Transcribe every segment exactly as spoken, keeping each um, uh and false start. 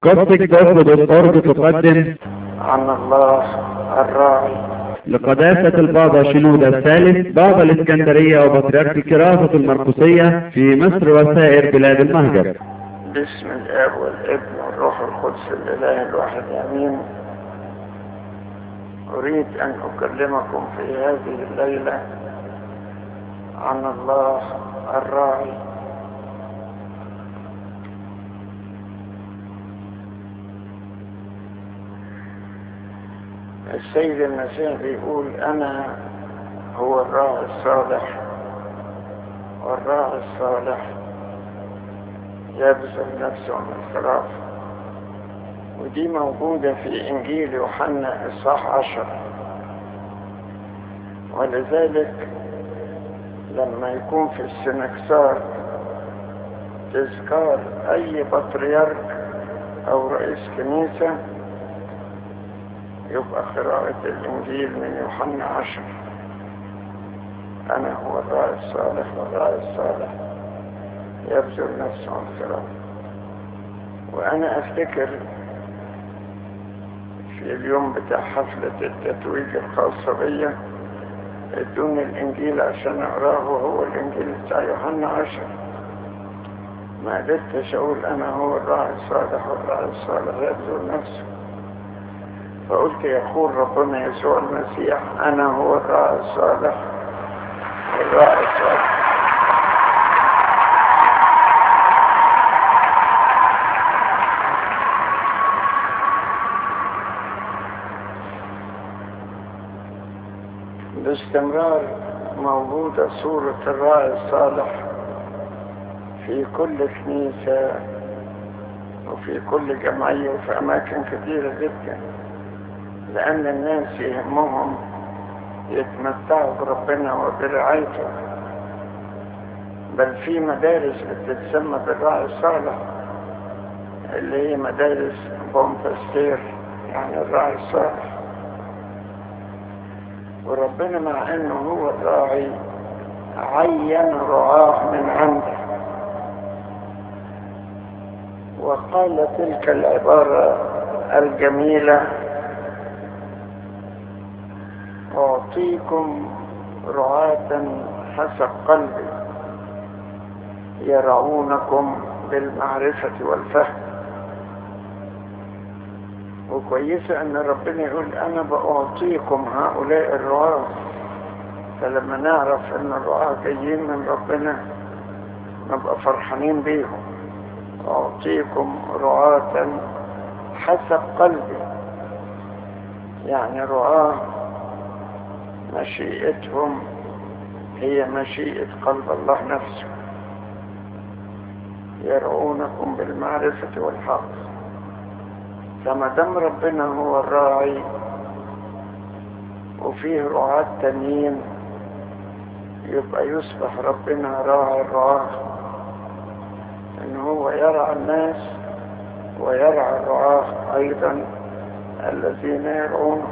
قصدك دوت دوت أورج تقدم عن الله الراعي لقداسة البابا شنودة الثالث بابا الإسكندرية وبطريرك الكراسة المرقسية في مصر وسائر بلاد المهجر. باسم الاب والابن والروح القدس الاله الواحد امين. اريد ان اكلمكم في هذه الليلة عن الله الراعي. السيد المسيح بيقول انا هو الراعي الصالح، والراعي الصالح يبذل نفسه عن الخراف. ودي موجودة في انجيل يوحنا اصحاح عشر. ولذلك لما يكون في السنكسار تذكار اي بطريرك او رئيس كنيسة يبقى قراءة الانجيل من يوحنا عشر. انا هو الراعي الصالح، والراعي الصالح يبذل نفسه عن الخراف. وانا افتكر في اليوم بتاع حفلة التتويج الخاصة بيا ادوني الانجيل عشان اقراه، وهو الانجيل بتاع يوحنا عشر. ما قدرتش اقول انا هو الراعي الصالح والراعي الصالح يبذل نفسه، فقلت يقول ربنا يسوع المسيح انا هو الراعي الصالح والراعي الصالح. باستمرار موجودة صورة الراعي الصالح في كل كنيسة وفي كل جمعية وفي أماكن كثيرة جدا، لأن الناس يهمهم يتمتعوا بربنا وبرعايته. بل في مدارس بتتسمى بالراعي الصالح اللي هي مدارس بومباستير، يعني الراعي الصالح. وربنا مع انه هو الراعي عين رعاه من عنده، وقال تلك العبارة الجميلة أعطيكم رعاة حسب قلبي يرعونكم بالمعرفة والفهم. وكويسة ان ربنا يقول انا بأعطيكم هؤلاء الرعاة. فلما نعرف ان الرعاة جايين من ربنا نبقى فرحانين بيهم. أعطيكم رعاة حسب قلبي، يعني رعاة مشيئتهم هي مشيئة قلب الله نفسه، يرعونكم بالمعرفة والحق. فما دام ربنا هو الراعي وفيه رعاة تانيين يبقى يصبح ربنا راعي الرعاة، ان هو يرعى الناس ويرعى الرعاة ايضا الذين يرعونه.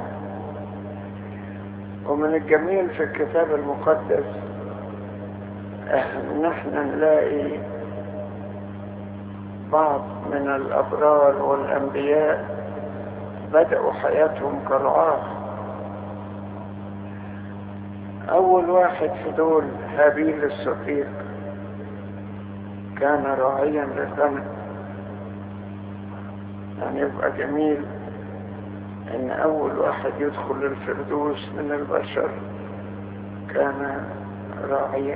ومن الجميل في الكتاب المقدس نحن نلاقي بعض من الأبرار والأنبياء بدأوا حياتهم كرعاة. أول واحد في دول هابيل الصديق كان راعيا للغنم. يعني يبقى جميل ان اول واحد يدخل الفردوس من البشر كان راعيا.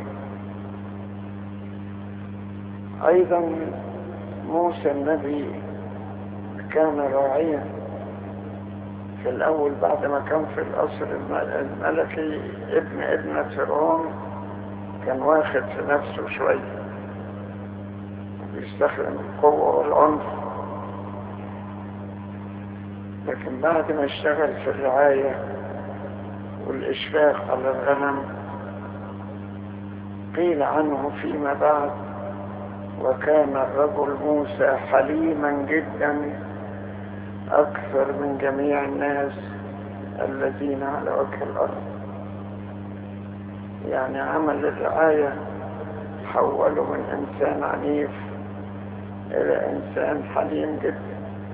ايضا موسى النبي كان راعيا في الاول، بعد ما كان في القصر الملكي ابن ابنة فرعون كان واخد في نفسه شوية بيستخدم القوة والعنف، لكن بعد ما اشتغل في الرعاية والإشفاق على الغنم قيل عنه فيما بعد وكان الرجل موسى حليما جدا أكثر من جميع الناس الذين على وجه الأرض. يعني عمل الرعاية حوله من إنسان عنيف إلى إنسان حليم جدا.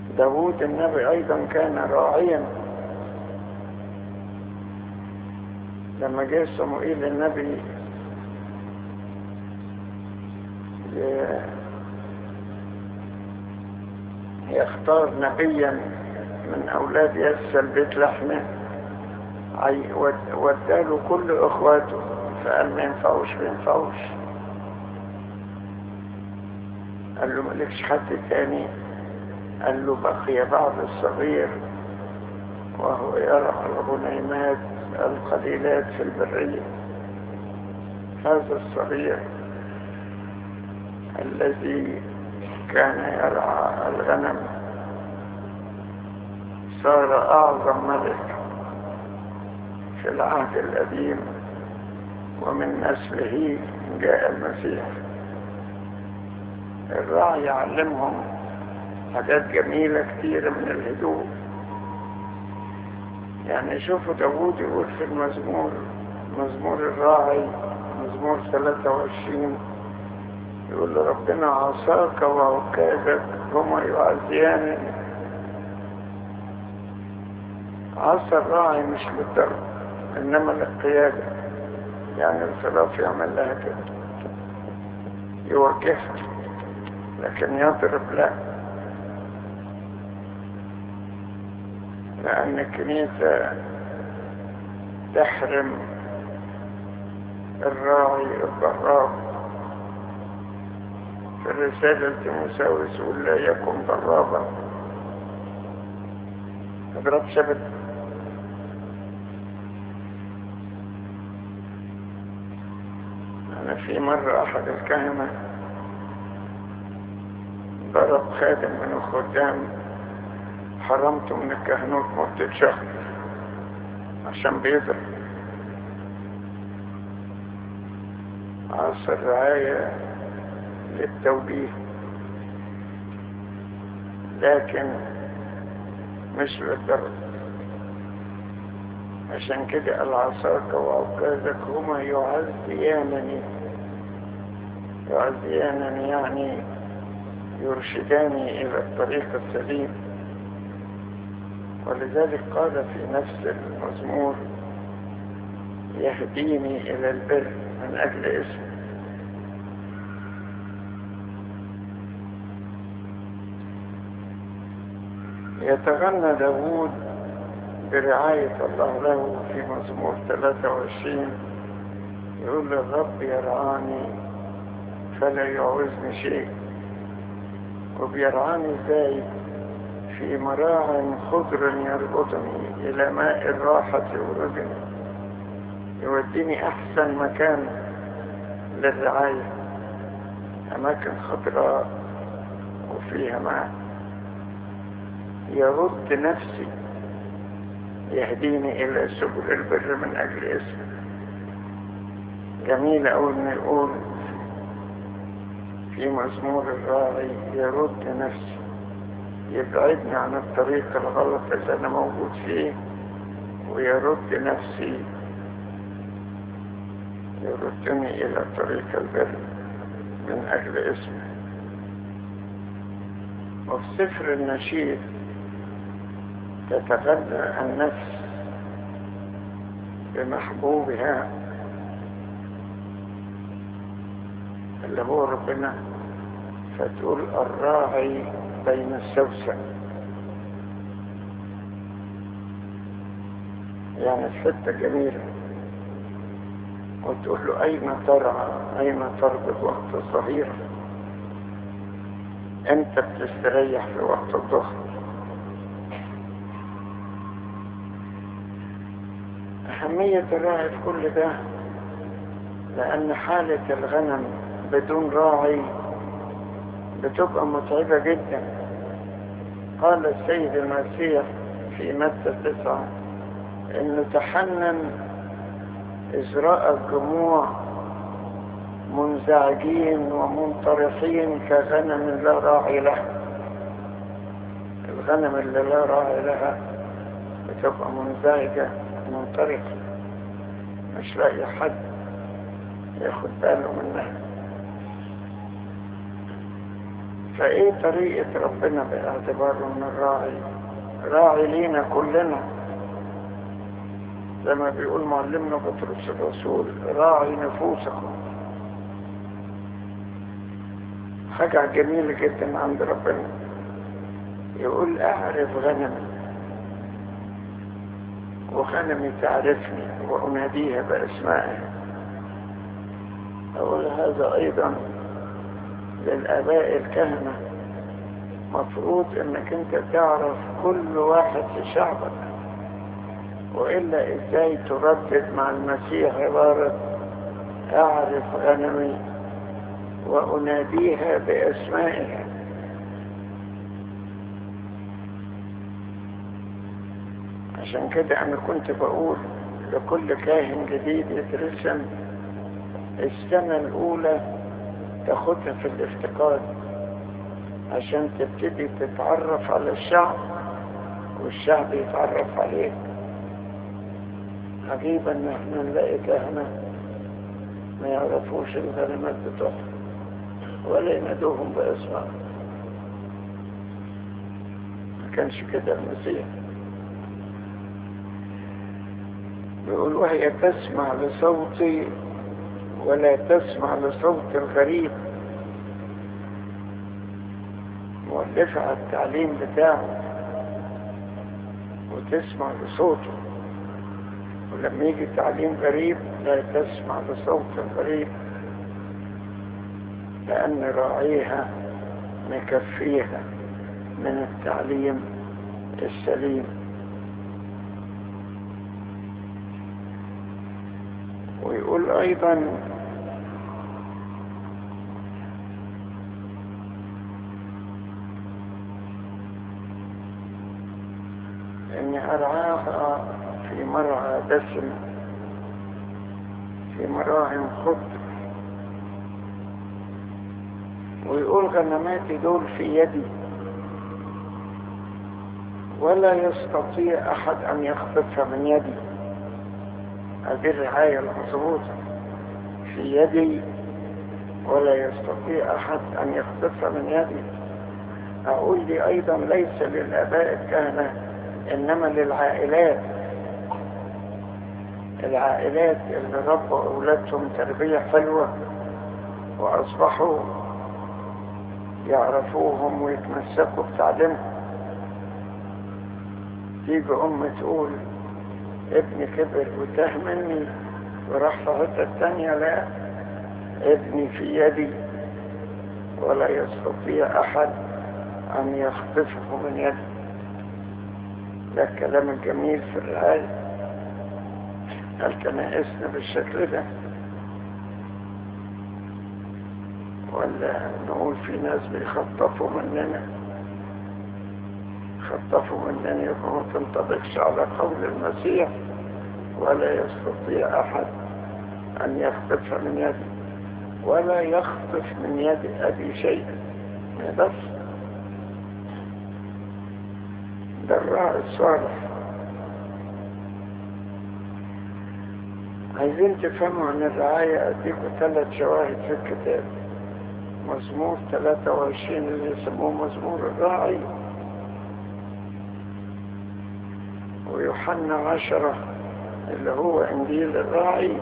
داود النبي أيضا كان راعيا. لما جاء صموئيل النبي يختار نبيا من أولاد يسى البيت لحمه، وداله كل أخواته، فقال ما ينفعوش ما ينفعوش. قال له مالكش حد تاني؟ قال له بقي بعض الصغير وهو يرعى الغنيمات القليلات في البرية. هذا الصغير الذي كان يرعى الغنم صار أعظم ملك في العهد القديم، ومن نسله جاء المسيح. الراعي يعلمهم حاجات جميلة كتيرة من الهدوء. يعني شوفوا داود يقول في المزمور، مزمور الراعي، مزمور ثلاثة وعشرين، يقول ربنا عصاك وعكازك هما يعزيان. عصا الراعي مش للضرب انما للقيادة، يعني الخلاف يعمل لها كده يوجهها، لكن يضرب لا، لأن الكنيسة تحرم الراعي الضراب. في الرسالة تيموثاوس يقول لا يكن ضرابا، اضرب شبت. أنا في مرة أحد الكهنة ضرب خادم من الخدام، حرمته من الكهنوت مدة شهر عشان بيضرب. عصا الرعاية للتوجيه لكن مش للضرب. عشان كده العصاك وعكازك هما يعزيانني، يعزيانني يعني يرشداني إلى الطريق السليم. ولذلك قال في نفس المزمور يهديني إلى البر من أجل اسمه. يتغنى داود برعاية الله له في مزمور ثلاثة وعشرين، يقول الرب يرعاني فلا يعوزني شيء. وبيرعاني ازاي؟ في مراع خضر يربطني إلى ماء الراحة يوردني، يوديني أحسن مكان للرعاية، أماكن خضراء وفيها ماء. يرد نفسي، يهديني إلى سبل البر من أجل اسمه. جميل أول ما يقول في مزمور الراعي يرد نفسي، يبعدني عن الطريق الغلط اللي أنا موجود فيه، ويرد نفسي، يردني إلى طريق البر من أجل اسمه. وفي سفر النشيد تتغذى النفس بمحبوبها اللي هو ربنا، فتقول الراعي بين السوسن، يعني الحتة جميلة، وتقول له أين ترعى أين تربط وقت الظهير، أنت بتستريح في وقت الظهر. أهمية الراعي في كل ده، لأن حالة الغنم بدون راعي بتبقى متعبة جدا. قال السيد المسيح في متى تسعة إنه تحنن إذ رأى الجموع منزعجين ومنطرحين كغنم لا راعي لها. الغنم اللي لا راعي لها بتبقى منزعجة منطرحة، مش لاقي حد ياخد باله منها. فايه طريقة ربنا باعتباره من الراعي؟ راعي لينا كلنا، زي ما بيقول معلمنا بطرس الرسول: راعي نفوسكم. حاجة جميلة جدا عند ربنا، يقول: اعرف غنمي وغنمي تعرفني واناديها باسمائها. اقول هذا ايضا للاباء الكهنة، مفروض انك انت تعرف كل واحد في شعبك، وإلا ازاي تردد مع المسيح عبارة اعرف غنمي واناديها باسمائها؟ عشان كده انا كنت بقول لكل كاهن جديد يترسم السنة الاولى تاخدها في الافتقاد، عشان تبتدي تتعرف على الشعب والشعب يتعرف عليك. عجيبا ان احنا نلاقي كهنة ما يعرفوش الغنمات بتوعهم ولا ينادوهم باسمائهم. ما كانش كده المسيح. بيقول: وهي تسمع لصوتي ولا تسمع لصوت الغريب. مؤلفة على التعليم بتاعه وتسمع لصوته، ولما يجي تعليم غريب لا تسمع لصوت الغريب، لأن راعيها مكفيها من التعليم السليم. ويقول أيضا: إني أرعاها في مرعى دسم في مراعٍ خضر. ويقول: غنماتي دول في يدي ولا يستطيع أحد أن يخطفها من يدي. هذه الرعاية المظبوطة، في يدي ولا يستطيع أحد أن يخطفها من يدي. أقول لي أيضا ليس للآباء الكهنة إنما للعائلات، العائلات اللي ربوا أولادهم تربية حلوة وأصبحوا يعرفوهم ويتمسكوا بتعليمهم. تيجي أم تقول: ابني كبر وتاه مني وراح في حتة تانية، لا، ابني في يدي ولا يستطيع أحد أن يخطفه من يدي. ده الكلام الجميل في الرعاية. هل كنائسنا بالشكل ده؟ ولا نقول في ناس بيخطفوا مننا؟ خطفوا مننا يبقى ما تنطبقش على قول المسيح: ولا يستطيع أحد أن يخطفها من يدي، ولا يخطف من يد أبي شيء. بس ده الراعي الصالح. عايزين تفهموا عن الرعاية، أديكم ثلاث شواهد في الكتاب. مزمور ثلاثة وعشرين اللي يسموه مزمور الراعي، ويوحنا عشرة اللي هو إنجيل الراعي،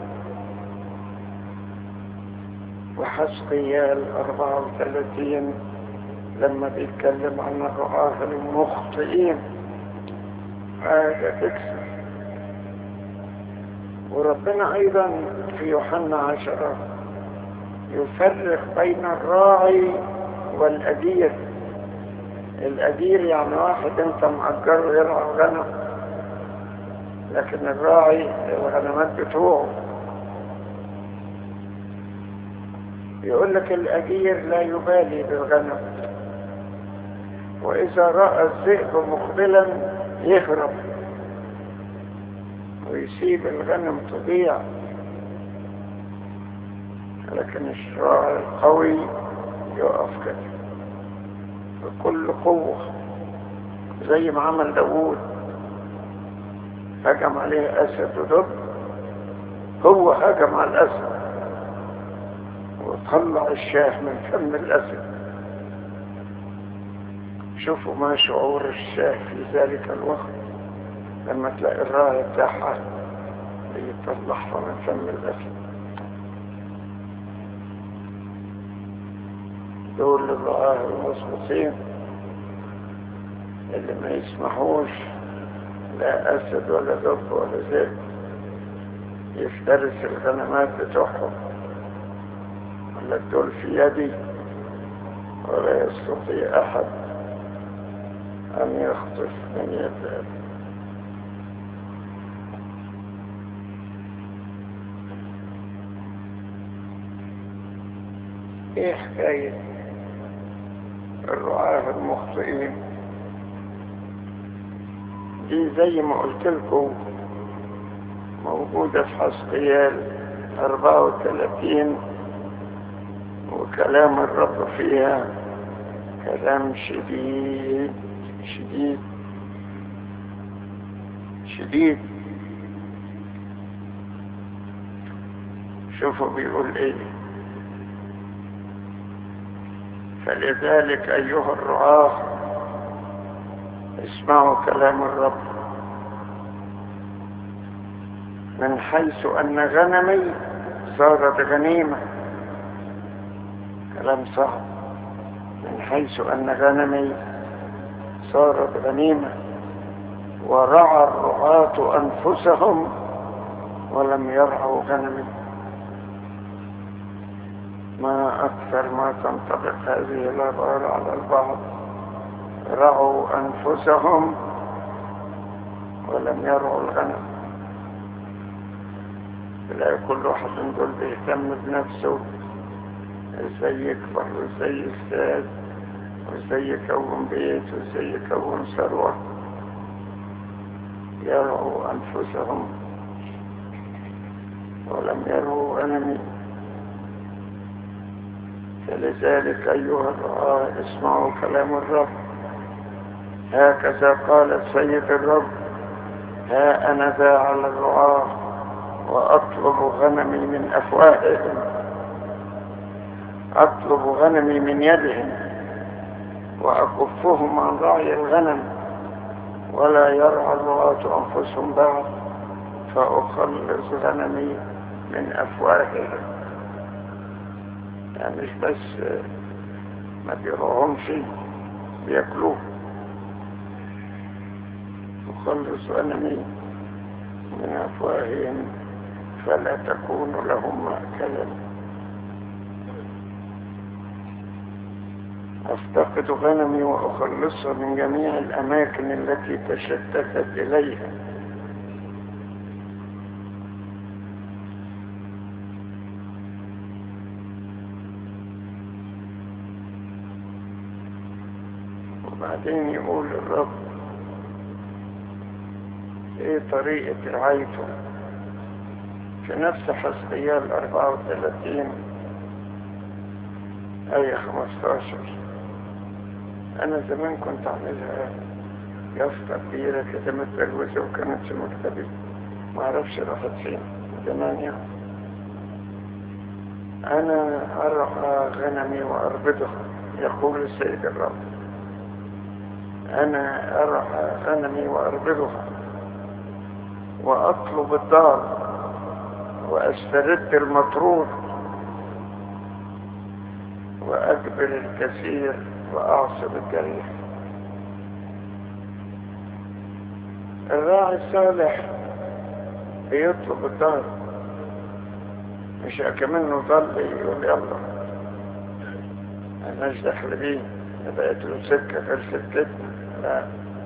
وحزقيال أربعة وثلاثين لما بيتكلم عن الرعاة المخطئين. حاجة تكسر. وربنا أيضا في يوحنا عشرة يفرق بين الراعي والأجير. الأجير يعني واحد انت مأجره يرعى غنم، لكن الراعي الغنمات بتوعه. يقول لك الأجير لا يبالي بالغنم، وإذا رأى الذئب مقبلا يهرب ويسيب الغنم تضيع. لكن الراعي القوي يقف كده بكل قوة، زي ما عمل داوود، هجم عليه أسد ودب، هو هجم على الأسد وطلع الشاه من فم الأسد شوفوا ما شعور الشاه في ذلك الوقت لما تلاقي الراية بتاعها بيطلعها من فم الأكل. دول الرعاة المسقطين اللي ما يسمحوش لا أسد ولا دب ولا ذئب يفترس الغنمات بتوعهم، ولا الدول في يدي، ولا يستطيع أحد أن يخطف من يد. ايه حكاية الرعاة المخطئين دي؟ زي ما قلت لكم موجودة في حزقيال أربعة وثلاثين، وكلام الرب فيها كلام شديد شديد شديد. شوفوا بيقول ايه: فلذلك أيها الرعاة اسمعوا كلام الرب، من حيث أن غنمي صارت غنيمة. كلام صعب. من حيث أن غنمي صارت غنيمة ورعى الرعاة أنفسهم ولم يرعوا غنمي. ما أكثر ما تنطبق هذه العبارة على البعض: رعوا أنفسهم ولم يرعوا الغنم. تلاقي كل واحد من دول بيهتم بنفسه، ازاي يكبر وازاي يزداد وازاي يكون بيت وازاي يكون ثروة. يرعوا أنفسهم ولم يرعوا غنمي. فلذلك أيها الرعاة اسمعوا كلام الرب، هكذا قال السيد الرب: ها أنا ذا على الرعاة وأطلب غنمي من أفواههم، أطلب غنمي من يدهم وأكفهم عن رعي الغنم، ولا يرعى الرعاة أنفسهم بعد، فأخلص غنمي من أفواههم. يعني مش بس ما بيرعوهمش، بيأكلوه. أخلص غنمي من أفواههم فلا تكون لهم مأكلا. أفتقد غنمي وأخلصها من جميع الأماكن التي تشتتت إليها. وبعدين يقول الرب ايه طريقة رعايته في نفس حزقيال أربعة وثلاثين آية خمسة عشر. أنا زمان كنت أعملها يافطة كبيرة كده متلوثة وكانت في مكتبي، ما أعرفش راحت فين زمان. يعني أنا أرعى غنمي وأربطها، يقول السيد الرب. أنا أرعى غنمي وأربطها وأطلب الضال وأسترد المطرود وأجبر الكثير وأعصب الجريح. الراعي الصالح بيطلب الضال، مش كمنه ضل يقول يلا مالناش دخل بيه، بقيت له سكة غير سكتنا. لا،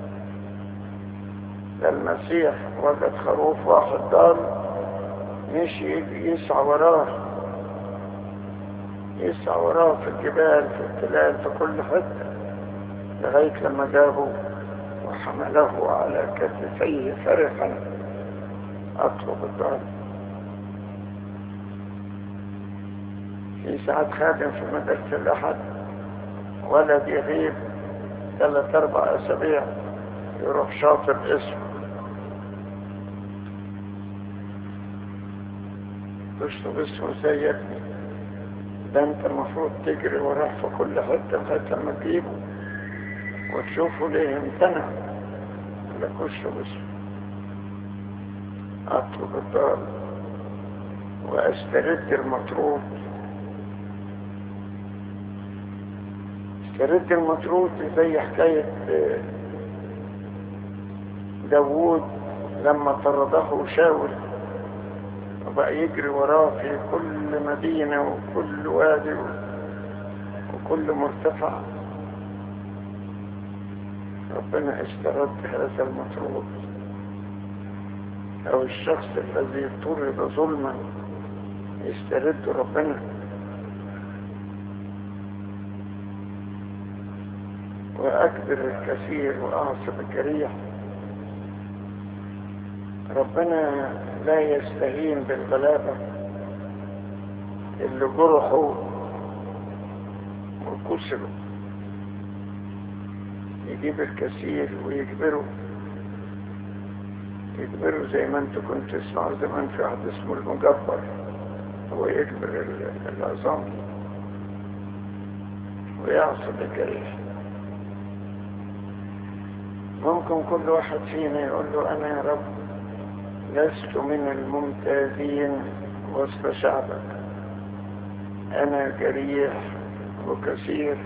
ده المسيح وجد خروف واحد ضال مشي يسعى وراه، يسعى وراه في الجبال في التلال في كل حتة، لغاية لما جابه وحمله على كتفيه فرحا. أطلب الضال. في ساعات خادم في مدرسة الأحد ولد يغيب ثلاث أربع أسابيع، يروح شاطب اسمه، تشطب اسمه ازاي يا ابني؟ ده انت المفروض تجري وراه في كل حتة لغاية لما تجيبه، وتشوفوا ليه امتنع لكش بس اطلب الضال واسترد المطرود. استرد المطرود زي حكاية داوود لما طرده شاول وبقى يجري وراه في كل مدينة وكل وادي وكل مرتفع. ربنا استرد هذا المطرود، او الشخص الذي طرد ظلما يسترد ربنا. واكبر الكثير واعصب الجريح. ربنا لا يستهين بالغلابة اللي جرحوا وكسروا، يجيب الكثير ويجبره يجبره زي ما انتوا كنتوا تسمعوا زمان في واحد اسمه المجبر، هو يجبر العظام ويعصب الجريح. ممكن كل واحد فينا يقول له انا يا رب لست من الممتازين وسط شعبك، انا جريح وكثير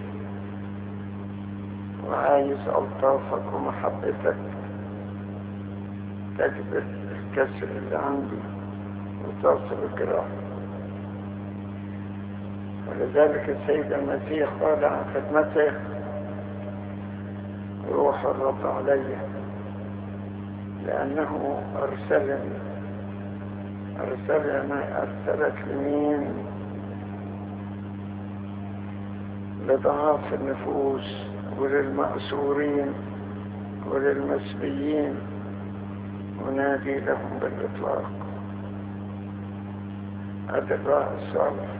وعايز الطافك ومحبتك تجبر الكسر اللي عندي وتصل الجراح. ولذلك السيد المسيح قال عن خدمته روح الرب علي لأنه أرسلني أرسلني أرسلك لمين؟ لضعاف النفوس وللمأسورين وللمسبيين ونادي لهم بالإطلاق. هذا الراعي الصالح.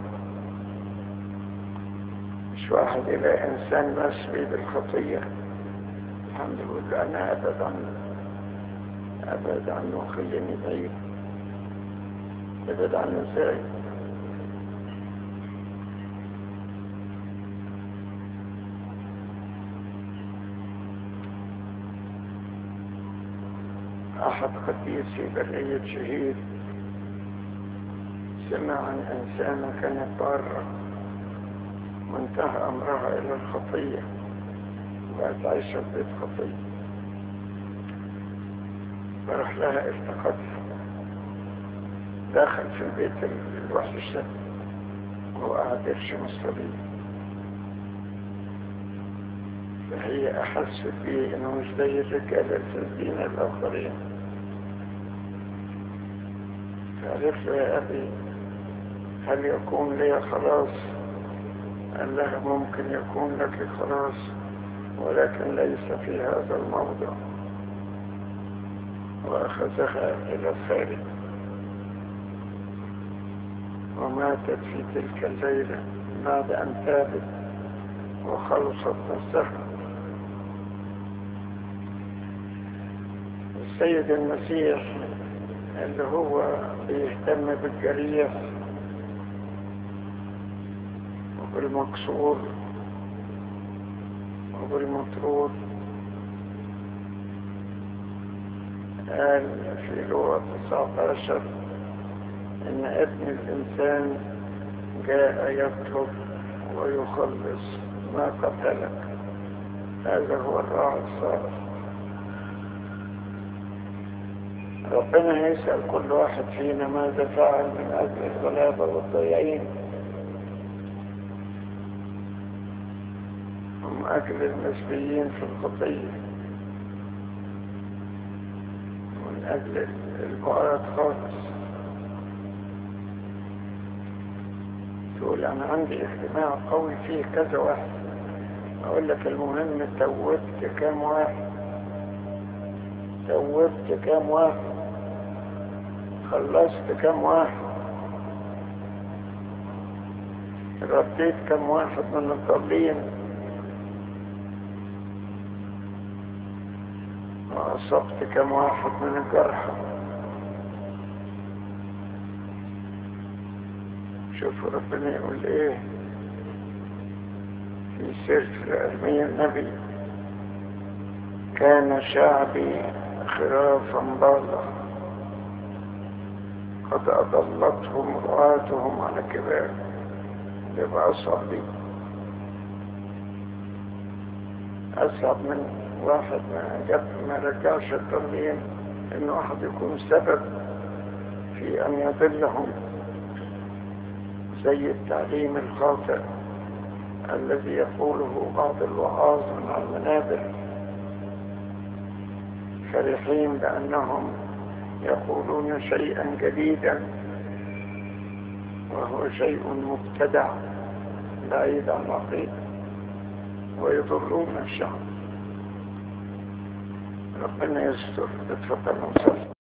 مش واحد يلاقي إنسان مسبي بالخطية الحمد لله أنا أبعد عنه أبعد عنه خليني بعيد. أبعد عنه إزاي؟ أحد قديسي برية شهيد سمع عن إنسانة كانت بارة وانتهى أمرها إلى الخطية وبقت عايشة في بيت خطية، فرح لها التقتها، دخل في البيت الوحش ده وقعد يرشم الصليب. فهي أحست بيه إنه مش زي الرجال الفاسدين الآخرين، فقالت له يا أبي هل يكون لي خلاص؟ قال لها ممكن يكون لك خلاص ولكن ليس في هذا الموضع، وأخذها إلى الخارج وماتت في تلك الليلة بعد أن تابت وخلصت نفسها. السيد المسيح اللي هو بيهتم بالجريح وبالمكسور وبالمطرود قال في لوقا تسعة عشر إن ابن الإنسان جاء يطلب ويخلص ما قتلك. هذا هو الراعي الصالح. ربنا هيسأل كل واحد فينا ماذا فعل من أجل الغلابة والضيعين ومن أجل المسبيين في الخطية ومن أجل البعاد خالص. تقول أنا عندي اجتماع قوي فيه كذا واحد، أقول لك المهم توبت كام واحد، توبت كام واحد، خلصت كام واحد، رديت كام واحد من الضالين، وأصبت كام واحد من الجرحى. شوفوا ربنا يقول ايه في سفر أرميا النبي كان شعبي خرافا ضالة قد أضلتهم رعاتهم على كبار. يبقى أصعب دي، أصعب من واحد ما جاب ما رجعش التضليل، إن واحد يكون سبب في أن يضلهم، زي التعليم الخاطئ الذي يقوله بعض الوعاظ من على المنابر فرحين بأنهم يقولون شيئا جديدا وهو شيء مبتدع بعيد عن العقيدة، ويضلون الشعب. ربنا يستر. اتفضل.